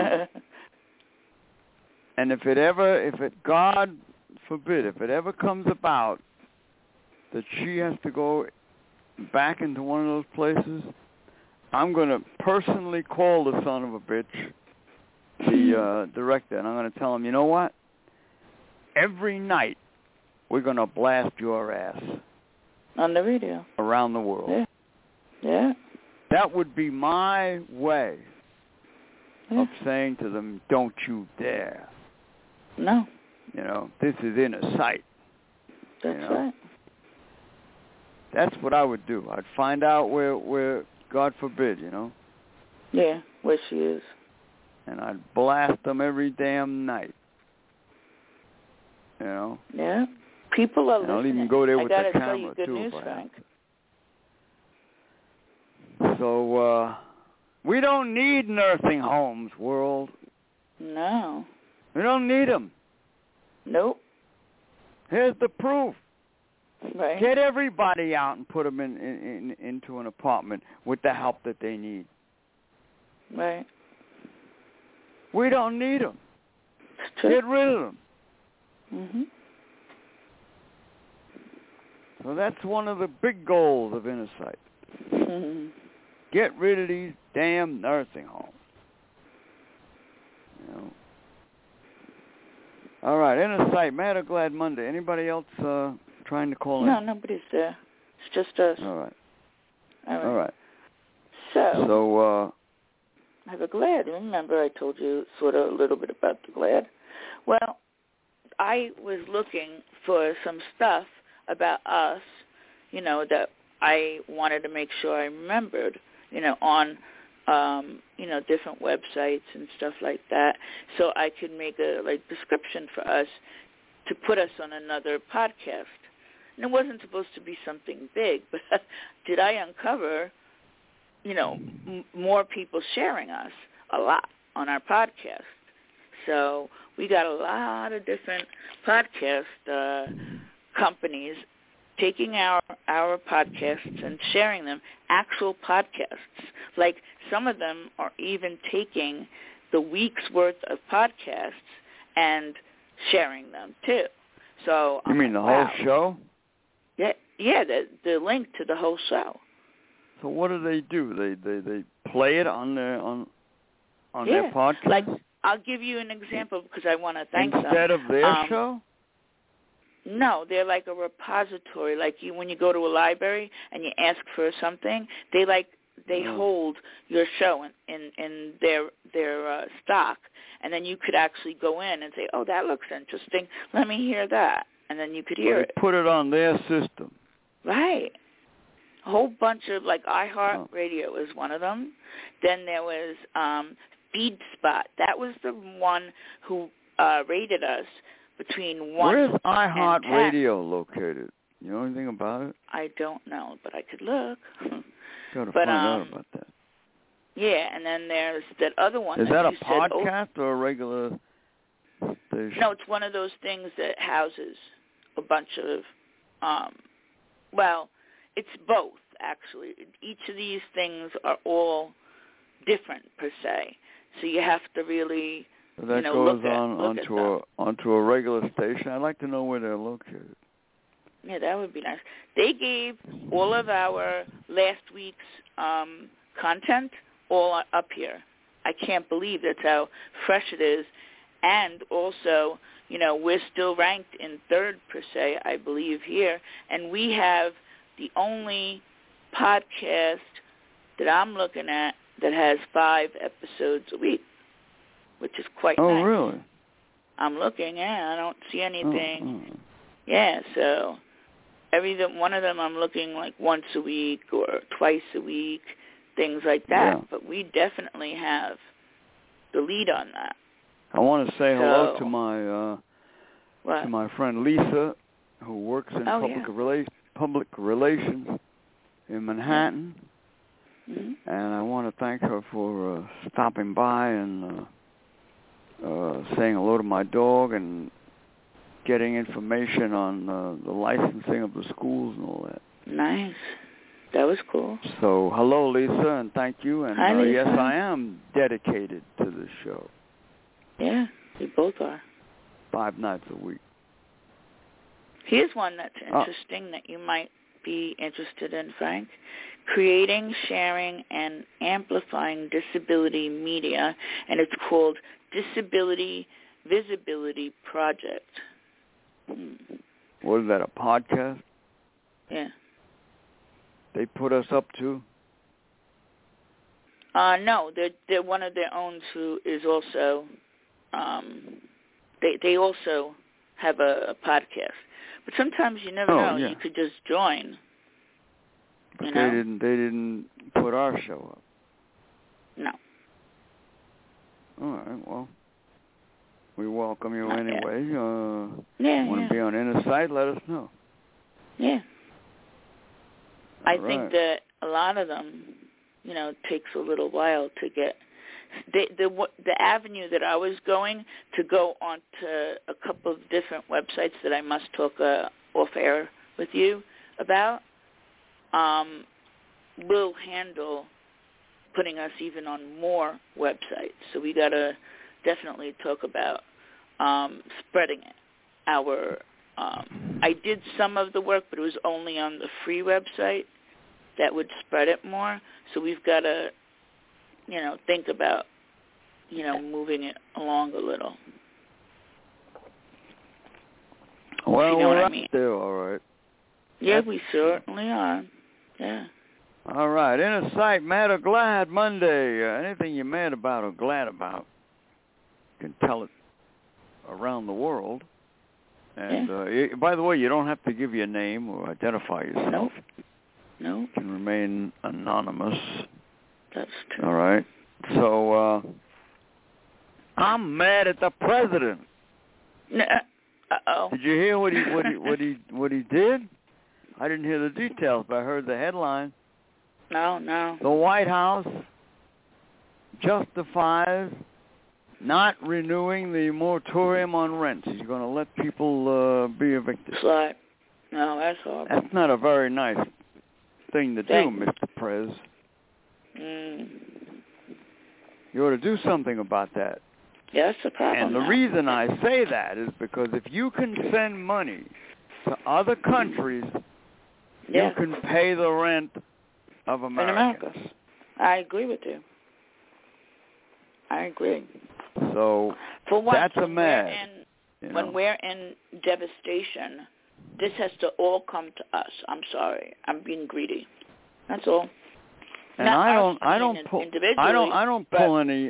[SPEAKER 2] And God forbid, if it ever comes about that she has to go back into one of those places, I'm going to personally call the son of a bitch, the director, and I'm going to tell him, you know what? Every night we're going to blast your ass.
[SPEAKER 3] On the radio.
[SPEAKER 2] Around the world.
[SPEAKER 3] Yeah. Yeah.
[SPEAKER 2] That would be my way of saying to them, don't you dare.
[SPEAKER 3] No.
[SPEAKER 2] This is Inner Sight.
[SPEAKER 3] That's right.
[SPEAKER 2] That's what I would do. I'd find out where God forbid,
[SPEAKER 3] Yeah, where she is.
[SPEAKER 2] And I'd blast them every damn night.
[SPEAKER 3] Yeah. People are listening.
[SPEAKER 2] I'll even go there with the camera,
[SPEAKER 3] tell you good
[SPEAKER 2] too.
[SPEAKER 3] News, Frank.
[SPEAKER 2] So, we don't need nursing homes, world.
[SPEAKER 3] No.
[SPEAKER 2] We don't need them.
[SPEAKER 3] Nope.
[SPEAKER 2] Here's the proof.
[SPEAKER 3] Right.
[SPEAKER 2] Get everybody out and put them into an apartment with the help that they need.
[SPEAKER 3] Right.
[SPEAKER 2] We don't need them.
[SPEAKER 3] It's true.
[SPEAKER 2] Get rid of them.
[SPEAKER 3] Mm-hmm.
[SPEAKER 2] So that's one of the big goals of Inner Sight.
[SPEAKER 3] Mm-hmm.
[SPEAKER 2] Get rid of these damn nursing homes. All right, Inner Sight, Mad or Glad Monday. Anybody else trying to call in?
[SPEAKER 3] No, nobody's there. It's just us.
[SPEAKER 2] All right.
[SPEAKER 3] All right. So I have a Glad. Remember I told you sort of a little bit about the Glad? Well, I was looking for some stuff about us, that I wanted to make sure I remembered, on, different websites and stuff like that, so I could make a description for us to put us on another podcast. And it wasn't supposed to be something big, but did I uncover, more people sharing us a lot on our podcast. So we got a lot of different podcast companies taking our podcasts and sharing them, actual podcasts. Like some of them are even taking the week's worth of podcasts and sharing them too. So
[SPEAKER 2] you mean the whole show?
[SPEAKER 3] Yeah, the link to the whole show.
[SPEAKER 2] So what do? They play it on their podcast?
[SPEAKER 3] Like I'll give you an example because I want to thank them.
[SPEAKER 2] Instead of their show?
[SPEAKER 3] No, they're like a repository. Like when you go to a library and you ask for something, they hold your show in their stock, and then you could actually go in and say, "Oh, that looks interesting. Let me hear that," and then you could hear it.
[SPEAKER 2] Put it on their system.
[SPEAKER 3] Right. A whole bunch of like iHeartRadio is one of them. Then there was FeedSpot. That was the one who rated us between 1
[SPEAKER 2] Where's
[SPEAKER 3] and 10.
[SPEAKER 2] iHeartRadio located? You know anything about it?
[SPEAKER 3] I don't know, but I could look.
[SPEAKER 2] Gotta find out about that.
[SPEAKER 3] Yeah, and then there's that other one.
[SPEAKER 2] Is that a podcast or a regular station?
[SPEAKER 3] No, it's one of those things that houses a bunch of, well, it's both, actually. Each of these things are all different, per se. So you have to really,
[SPEAKER 2] so that goes onto a regular station. I'd like to know where they're located.
[SPEAKER 3] Yeah, that would be nice. They gave all of our last week's content all up here. I can't believe that's how fresh it is. And also, we're still ranked in third, per se, I believe, here. And we have the only podcast that I'm looking at that has 5 episodes a week, which is quite nice.
[SPEAKER 2] Oh, really?
[SPEAKER 3] I'm looking, I don't see anything. Yeah, so one of them I'm looking like once a week or twice a week, things like that. Yeah. But we definitely have the lead on that.
[SPEAKER 2] I want to say hello to my friend Lisa, who works in public relations in Manhattan, and I want to thank her for stopping by and saying hello to my dog and getting information on the licensing of the schools and all that.
[SPEAKER 3] Nice. That was cool.
[SPEAKER 2] So, hello, Lisa, and thank you. And
[SPEAKER 3] Hi, Lisa.
[SPEAKER 2] Yes, I am dedicated to this show.
[SPEAKER 3] Yeah, we both are.
[SPEAKER 2] 5 nights a week.
[SPEAKER 3] Here's one that's interesting that you might be interested in, Frank. Creating, sharing, and amplifying disability media, and it's called Disability Visibility Project.
[SPEAKER 2] What is that, a podcast?
[SPEAKER 3] Yeah.
[SPEAKER 2] They put us up to?
[SPEAKER 3] No, they're one of their own who is also, they also have a podcast. But sometimes you never know. Yeah. You could just join.
[SPEAKER 2] But they didn't put our show up.
[SPEAKER 3] No.
[SPEAKER 2] All right, well, we welcome you anyway. Want
[SPEAKER 3] to
[SPEAKER 2] be on Inner Sight, let us know.
[SPEAKER 3] Yeah.
[SPEAKER 2] I
[SPEAKER 3] think that a lot of them, takes a little while to get. The avenue that I was going to go on to a couple of different websites that I must talk off air with you about, will handle putting us even on more websites. So we got to definitely talk about spreading it. I did some of the work, but it was only on the free website that would spread it more. So we've got to, think about, moving it along a little.
[SPEAKER 2] Well,
[SPEAKER 3] you know
[SPEAKER 2] we're
[SPEAKER 3] what I mean.
[SPEAKER 2] There, all right.
[SPEAKER 3] Yeah, we certainly are. Yeah.
[SPEAKER 2] All right. Inner Sight, Mad or Glad Monday. Anything you're mad about or glad about, you can tell it around the world. And by the way, you don't have to give your name or identify yourself.
[SPEAKER 3] No.
[SPEAKER 2] You can remain anonymous.
[SPEAKER 3] That's true.
[SPEAKER 2] All right. So I'm mad at the president.
[SPEAKER 3] Uh-oh.
[SPEAKER 2] Did you hear what he did? I didn't hear the details, but I heard the headline.
[SPEAKER 3] No.
[SPEAKER 2] The White House justifies not renewing the moratorium on rents. He's going to let people be evicted.
[SPEAKER 3] Slide. No, that's horrible.
[SPEAKER 2] That's not a very nice thing to do, Mr. Prez. You ought to do something about that.
[SPEAKER 3] Yeah, that's the problem.
[SPEAKER 2] And the reason I say that is because if you can send money to other countries, you can pay the rent of Americans.
[SPEAKER 3] In America. I agree with you. I agree.
[SPEAKER 2] So
[SPEAKER 3] for once,
[SPEAKER 2] that's a mad.
[SPEAKER 3] When we're in devastation, this has to all come to us. I'm sorry. I'm being greedy. That's all.
[SPEAKER 2] And I don't pull any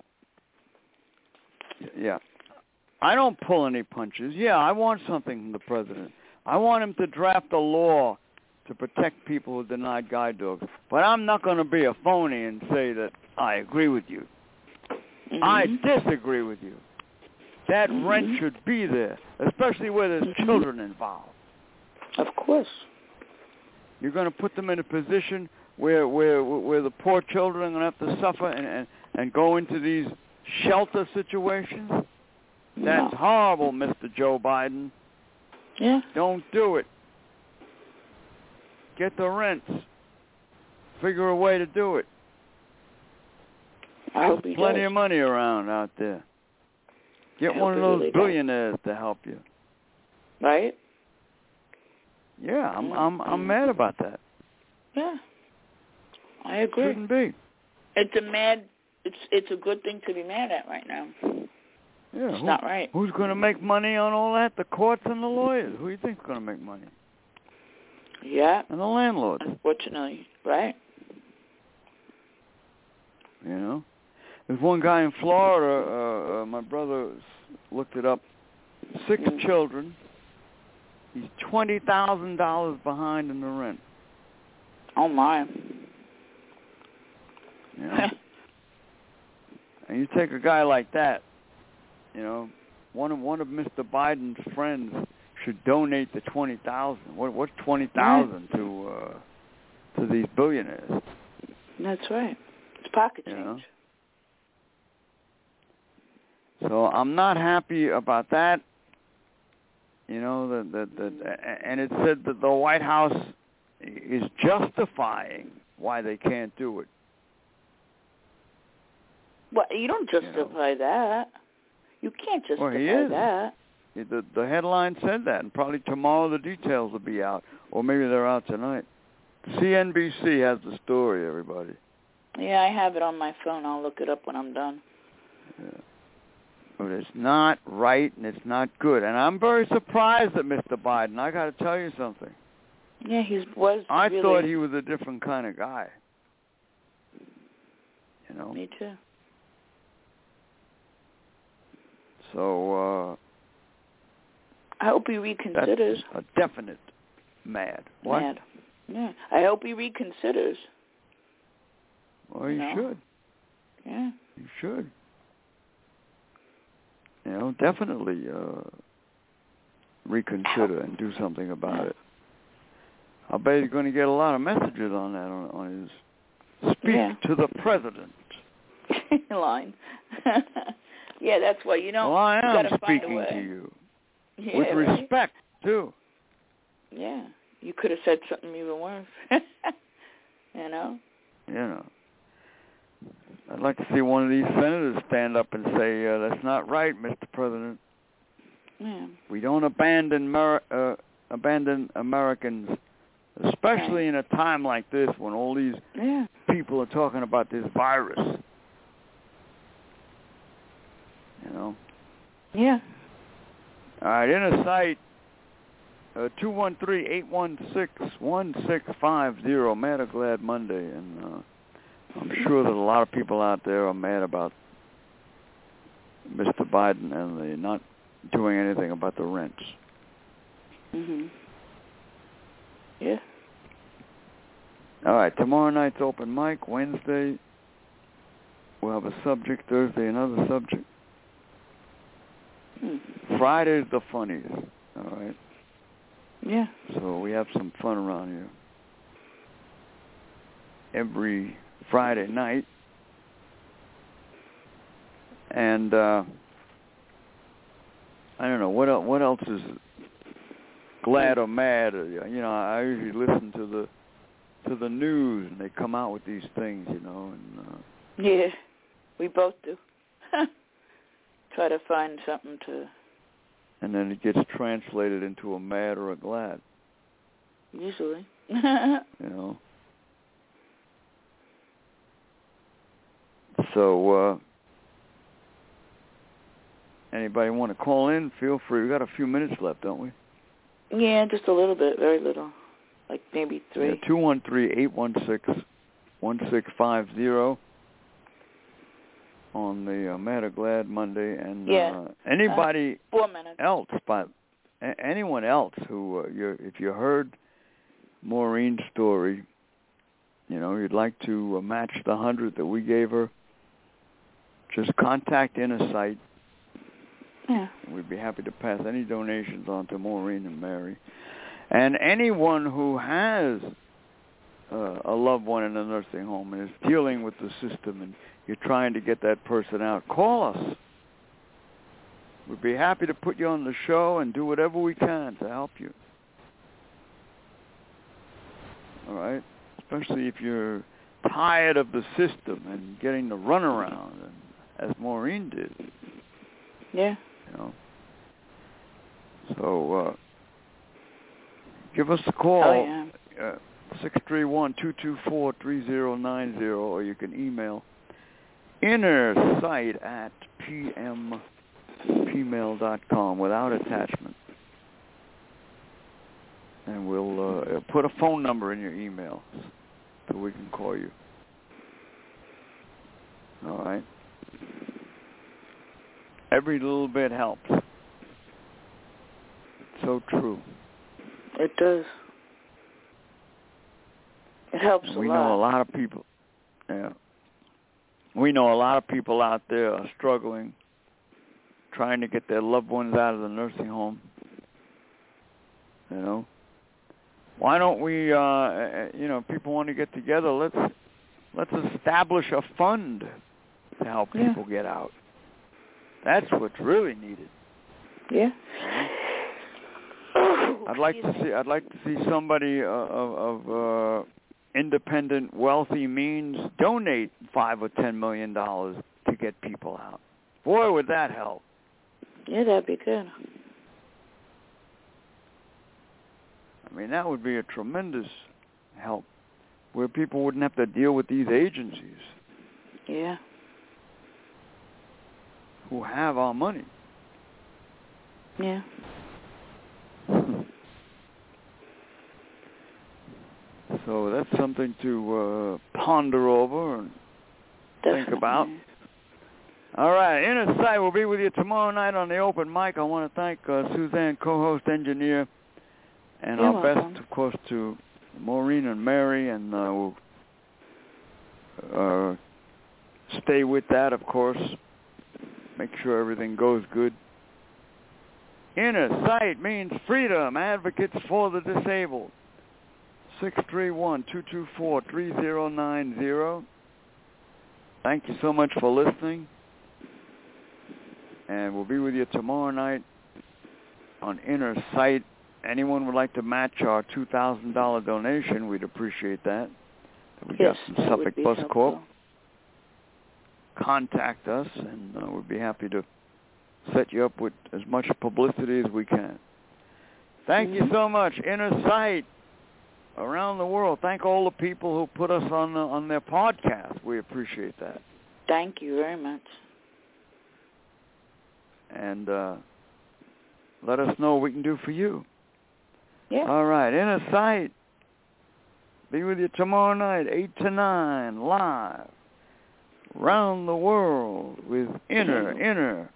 [SPEAKER 2] Yeah. I don't pull any punches. Yeah, I want something from the president. I want him to draft a law to protect people who are denied guide dogs. But I'm not going to be a phony and say that I agree with you. Mm-hmm. I disagree with you. That rent should be there, especially where there's children involved.
[SPEAKER 3] Of course.
[SPEAKER 2] You're going to put them in a position where the poor children are going to have to suffer and go into these shelter situations? That's horrible, Mr. Joe Biden.
[SPEAKER 3] Yeah.
[SPEAKER 2] Don't do it. Get the rents. Figure a way to do it.
[SPEAKER 3] I hope he
[SPEAKER 2] There's plenty
[SPEAKER 3] does.
[SPEAKER 2] of money around out there. Get one of those billionaires to help you.
[SPEAKER 3] Right?
[SPEAKER 2] Yeah, I'm mad about that.
[SPEAKER 3] Yeah. I agree.
[SPEAKER 2] Shouldn't be.
[SPEAKER 3] It's a good thing to be mad at right now.
[SPEAKER 2] Yeah,
[SPEAKER 3] it's not right.
[SPEAKER 2] Who's going to make money on all that? The courts and the lawyers. Who do you think is going to make money?
[SPEAKER 3] Yeah.
[SPEAKER 2] And the landlords.
[SPEAKER 3] Unfortunately, right?
[SPEAKER 2] You know? There's one guy in Florida, my brother looked it up, 6 children. He's $20,000 behind in the rent.
[SPEAKER 3] Oh, my.
[SPEAKER 2] You know? And you take a guy like that, you know, one of Mr. Biden's friends should donate the $20,000. What's $20,000 to these billionaires?
[SPEAKER 3] That's right. It's pocket change.
[SPEAKER 2] Know? So I'm not happy about that. You know, and it said that the White House is justifying why they can't do it.
[SPEAKER 3] Well, you don't justify that. You can't justify that.
[SPEAKER 2] The headline said that, and probably tomorrow the details will be out, or maybe they're out tonight. CNBC has the story, everybody.
[SPEAKER 3] Yeah, I have it on my phone. I'll look it up when I'm done.
[SPEAKER 2] Yeah. But it's not right, and it's not good. And I'm very surprised at Mr. Biden. I got to tell you something.
[SPEAKER 3] Yeah, I
[SPEAKER 2] thought he was a different kind of guy. You know?
[SPEAKER 3] Me too.
[SPEAKER 2] So,
[SPEAKER 3] I hope he reconsiders.
[SPEAKER 2] That's a definite mad. What?
[SPEAKER 3] Mad. Yeah. I hope he reconsiders.
[SPEAKER 2] Well, you should.
[SPEAKER 3] Yeah.
[SPEAKER 2] You should. You know, definitely reconsider and do something about it. I bet he's going to get a lot of messages on that on his speech to the president.
[SPEAKER 3] Line. Yeah, that's why you know.
[SPEAKER 2] Well, I am
[SPEAKER 3] you
[SPEAKER 2] speaking to you with respect too.
[SPEAKER 3] Yeah, you could have said something even worse. You know.
[SPEAKER 2] You know. I'd like to see one of these senators stand up and say, "That's not right, Mr. President.
[SPEAKER 3] Yeah.
[SPEAKER 2] We don't abandon Americans, especially in a time like this when all these people are talking about this virus." You know?
[SPEAKER 3] Yeah.
[SPEAKER 2] All right, inner sight, 213-816-1650, Mad or Glad Monday. And I'm sure that a lot of people out there are mad about Mr. Biden and the not doing anything about the rents.
[SPEAKER 3] Yeah.
[SPEAKER 2] All right, tomorrow night's open mic. Wednesday, we'll have a subject. Thursday, another subject. Friday's the funniest, all right?
[SPEAKER 3] Yeah.
[SPEAKER 2] So we have some fun around here. Every Friday night. And I don't know, what else is glad or mad. You know, I usually listen to the news, and they come out with these things, you know. And
[SPEAKER 3] yeah, we both do. Try to find something to.
[SPEAKER 2] And then it gets translated into a mad or a glad.
[SPEAKER 3] Usually.
[SPEAKER 2] You know. So, anybody want to call in? Feel free. We got a few minutes left, don't we?
[SPEAKER 3] Yeah, just a little bit, very little, like maybe 3.
[SPEAKER 2] Yeah, 213-816-1650 on the Mad or Glad Monday, and anybody
[SPEAKER 3] 4 minutes.
[SPEAKER 2] else, but anyone else who if you heard Maureen's story, you know, you'd like to match the 100 that we gave her, just contact Inner Sight.
[SPEAKER 3] Yeah.
[SPEAKER 2] We'd be happy to pass any donations on to Maureen and Mary. And anyone who has a loved one in a nursing home and is dealing with the system and you're trying to get that person out, call us. We'd be happy to put you on the show and do whatever we can to help you. All right? Especially if you're tired of the system and getting the runaround, as Maureen did.
[SPEAKER 3] Yeah.
[SPEAKER 2] You know. So give us a call.
[SPEAKER 3] Oh, yeah.
[SPEAKER 2] 631-224-3090, or you can email innersight@pmail.com without attachment. And we'll put a phone number in your email so we can call you. All right? Every little bit helps. It's so true.
[SPEAKER 3] It does. It helps a lot.
[SPEAKER 2] We know a lot of people. Yeah. We know a lot of people out there are struggling, trying to get their loved ones out of the nursing home. You know, why don't we? People want to get together. Let's establish a fund to help people get out. That's what's really needed.
[SPEAKER 3] Yeah.
[SPEAKER 2] I'd like to see somebody of independent, wealthy means donate $5 or $10 million to get people out. Boy, would that help.
[SPEAKER 3] Yeah, that'd be good.
[SPEAKER 2] I mean, that would be a tremendous help, where people wouldn't have to deal with these agencies.
[SPEAKER 3] Yeah.
[SPEAKER 2] Who have our money.
[SPEAKER 3] Yeah.
[SPEAKER 2] So that's something to ponder over and think about. All right, Inner Sight will be with you tomorrow night on the open mic. I want to thank Suzanne, co-host, engineer, and our best, of course, to Maureen and Mary, and we'll stay with that, of course. Make sure everything goes good. Inner Sight means freedom, advocates for the disabled. 631-224-3090. Thank you so much for listening. And we'll be with you tomorrow night on Inner Sight. Anyone would like to match our $2,000 donation, we'd appreciate that. We got some Suffolk Bus Corp. Contact us, and we'll be happy to set you up with as much publicity as we can. Thank you so much. Inner Sight around the world. Thank all the people who put us on their podcast. We appreciate that.
[SPEAKER 3] Thank you very much.
[SPEAKER 2] And let us know what we can do for you.
[SPEAKER 3] Yeah.
[SPEAKER 2] All right. Inner Sight. Be with you tomorrow night, 8 to 9, live. Around the world with Inner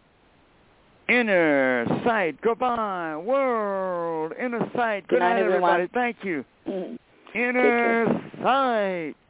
[SPEAKER 2] Sight. Goodbye, world. Inner Sight. Good night, everybody. Thank you. Inner Sight.